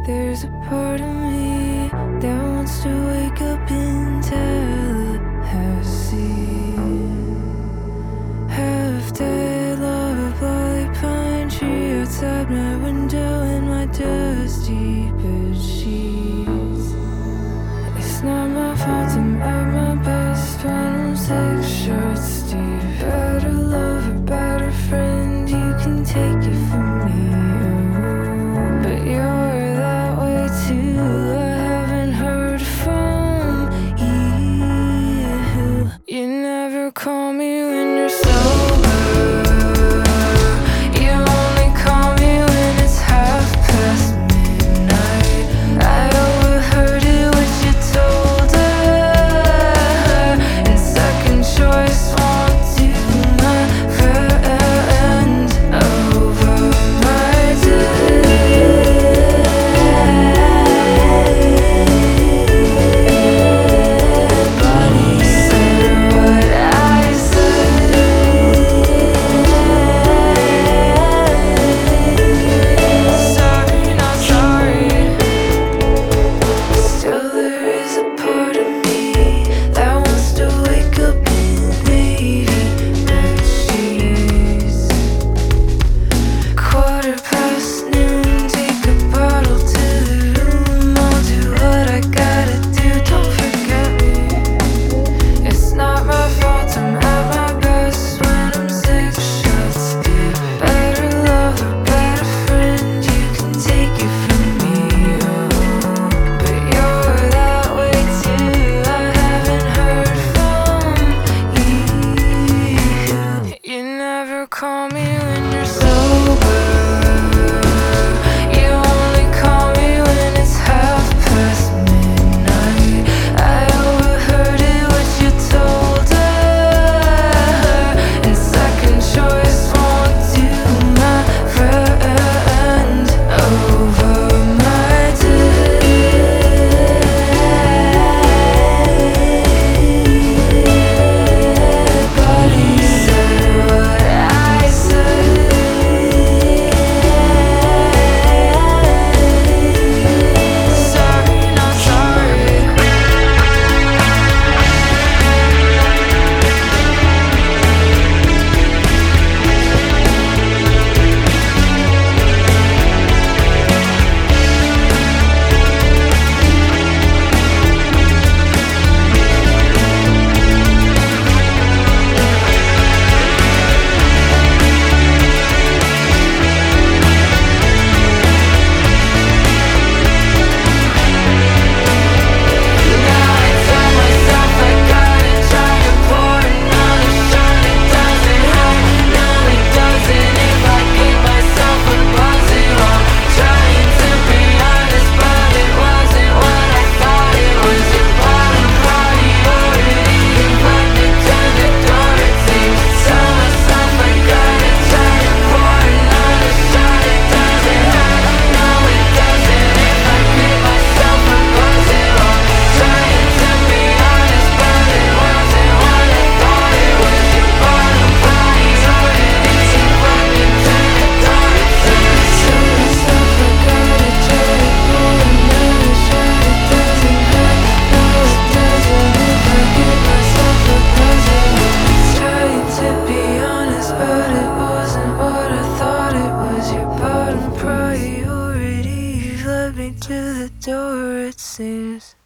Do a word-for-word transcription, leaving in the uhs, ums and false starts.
There's a part of me that wants to wake up in Tallahassee. Half dead love, lolly pine tree outside my window in my dusty bed sheets. It's not my fault I'm at my best when I'm six shots deep. Better love or better friend, you can take it from me. Oh, but you're that way too. I haven't heard from you. You never call me when you're sober. You only call me when it's half past midnight. I overheard it what you told her, and second choice won't do my friend over my dead body. Said what I said. Sorry, not sorry. Still there is a part of me that wants to wake up in navy bed sheets. Quarter past noon, take a bottle to the room. I'll do what I gotta do, don't forget me. It's not my fault I'm at my best when I'm six shots deep. Better love or better friend, you can take it from me. Oh, but you're that way too. I haven't heard from you. You never call me when you're sober. You only call me when it's half past midnight. I overheard it what you told her, and second choice won't do my friend over my dead body. Said what I said. Sorry, not sorry. Now I tell myself I gotta try to pour another shot. It doesn't hurt, no it doesn't. If I give myself a buzzing, I'm trying to be honest, but it wasn't what I thought it was. Your bottom priority, invited to the door it seems. Tell myself I gotta try to pour another shot. It doesn't hurt, no it doesn't. If I give myself a buzzing, I'm trying to be honest, but it wasn't what I thought it was. Your bottom priority, invited to the door it seems. Tell myself I gotta try to pour another shot. It doesn't hurt, no it doesn't. If I give myself a buzzing, I'm trying to be honest, but it wasn't what I thought it was. Your bottom priority, you've led me to the door it seems.